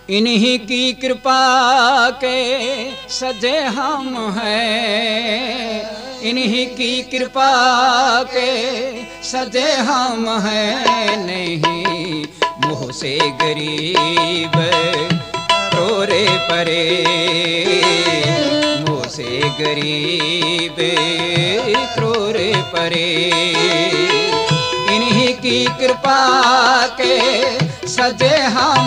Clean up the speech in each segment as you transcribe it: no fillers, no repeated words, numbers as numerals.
इन्हीं की कृपा के सजे हम हैं, इन्हीं की कृपा के सजे हम हैं। नहीं मुँह से गरीब रोरे परे, मुँह से गरीब रोरे परे। इन्हीं की कृपा के सजे हम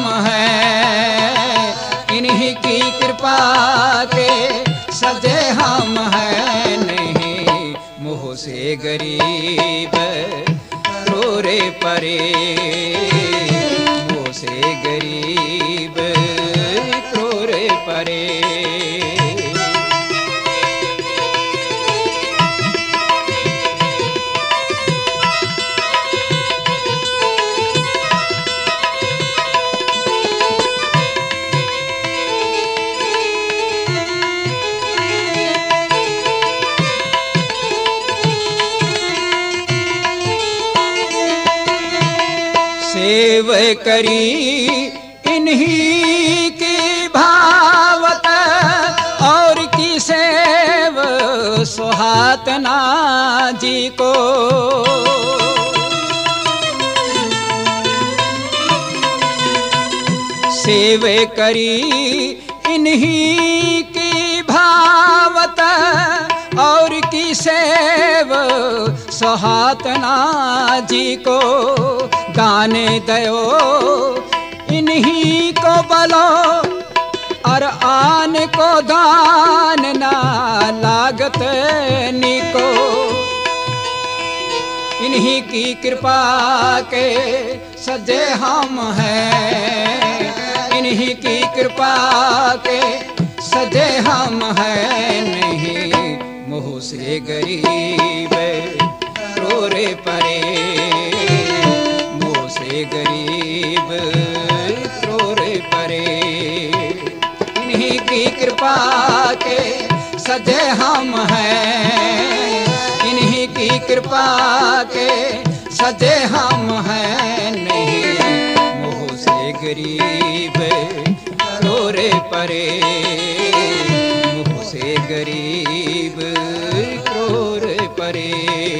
हैं, इन्हीं की कृपा के सजे हम हैं। नहीं मुँह से गरीब रोरे परे, मुँह से गरीब रोरे परे। सेव करी इन्हीं की भावत, और की सेव सुहात ना जी को। सेव करी इन्हीं की भावत, और की सेव सुहात ना जी को। दाने दयो इन्हीं को बलो, और आन को दान ना लागत निको। इन्हीं की कृपा के सजे हम हैं, इन्हीं की कृपा के सजे हम हैं। नहीं मुँह से गरीब रोरे परे, मुँह से गरीब रोरे परे। इन्हीं की कृपा के सजे हम हैं, इन्हीं की कृपा के सजे हम हैं। नहीं मुँह से गरीब रोरे परे, मुँह से गरीब रोरे परे।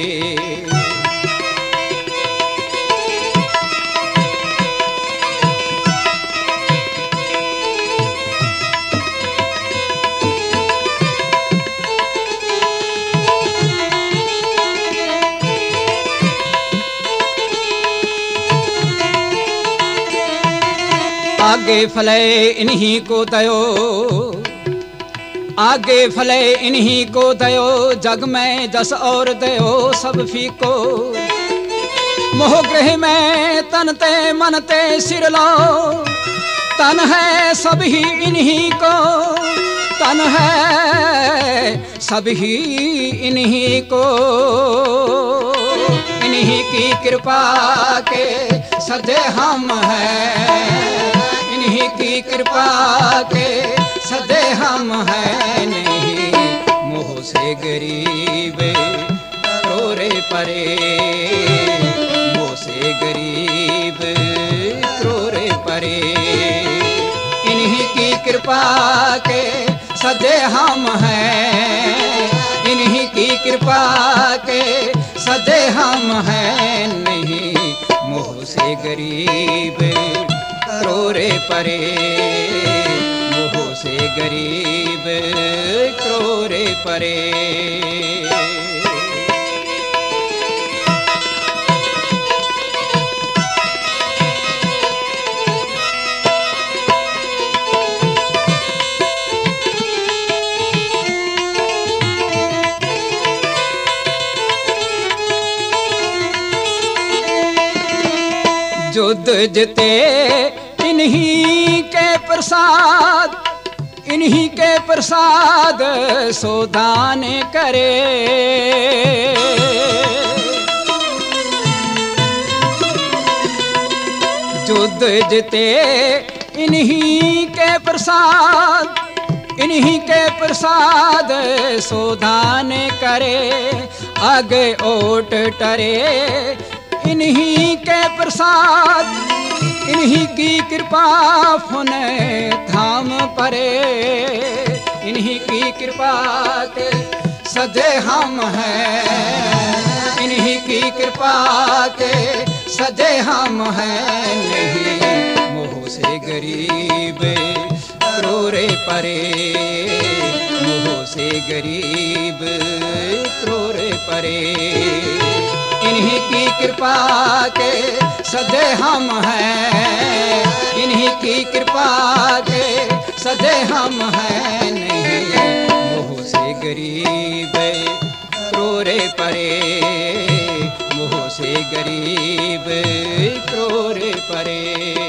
आगे फले इन्हीं को दयो, आगे फले इन्हीं को दयो। जग में जस और दयो सब फीको। मोह गृह में तनते मनते सिर लो, तन है सभी इन्हीं को, तन है सभी इन्हीं को। इन्हीं की कृपा के सजे हम हैं, इन्हीं की कृपा के सजे हम हैं। नहीं मुँह से गरीब रोरे परे, मुँह से गरीब रोरे परे। इन्हीं की कृपा के सजे हम हैं, इन्हीं की कृपा के सजे हम हैं। नहीं मुँह से गरीब रोरे परे, मुँह से गरीब रोरे परे। युद्ध जीते इन्हीं के प्रसाद, इन्हीं के प्रसाद सोदान करे। युद्ध जीते इन्हीं के प्रसाद, इन्हीं के प्रसाद सोदान करे। आगे ओट टरे इन्हीं के प्रसाद, इन्हीं की कृपा फुन धाम परे, इन्हीं की कृपा के सजे हम हैं, इन्हीं की कृपा के सजे हम हैं। नहीं मोह से गरीब क्रोरे परे, मोह से गरीब क्रोरे परे, इन्हीं की कृपा के सजे हम हैं, इन्हीं की कृपा के सजे हम हैं। नहीं मोह से गरीब क्रोरे परे, मोह से गरीब क्रोरे परे।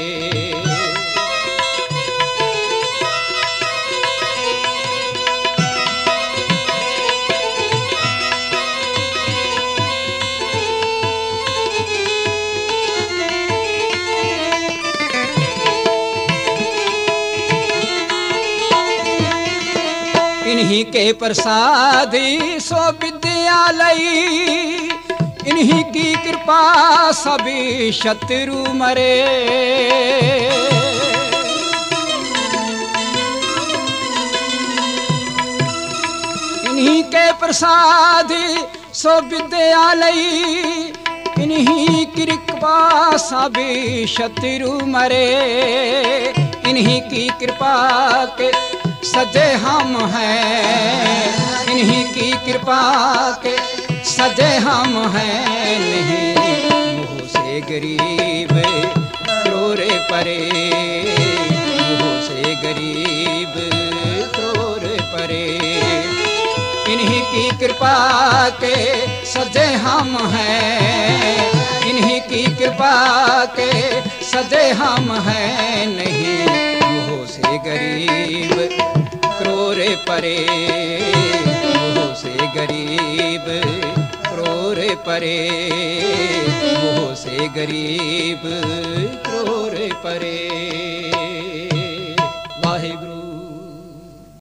इन्हीं के प्रसादी सो विद्यालय, इन्हीं की कृपा सभी शत्रु मरे। इन्हीं के प्रसादी सो विद्यालय, इन्हीं की कृपा सभी शत्रु मरे। इन्हीं की कृपा के सजे हम हैं, इन्हीं की कृपा के सजे हम हैं। नहीं मोह से गरीब क्रोरे परे, मोह से गरीब क्रोरे परे, इन्हीं की कृपा के सजे हम हैं, इन्हीं की कृपा के सजे हम हैं। नहीं मोह से गरीब क्रोरे परे, मोह से गरीब क्रोरे परे, मोह से गरीब क्रोरे परे।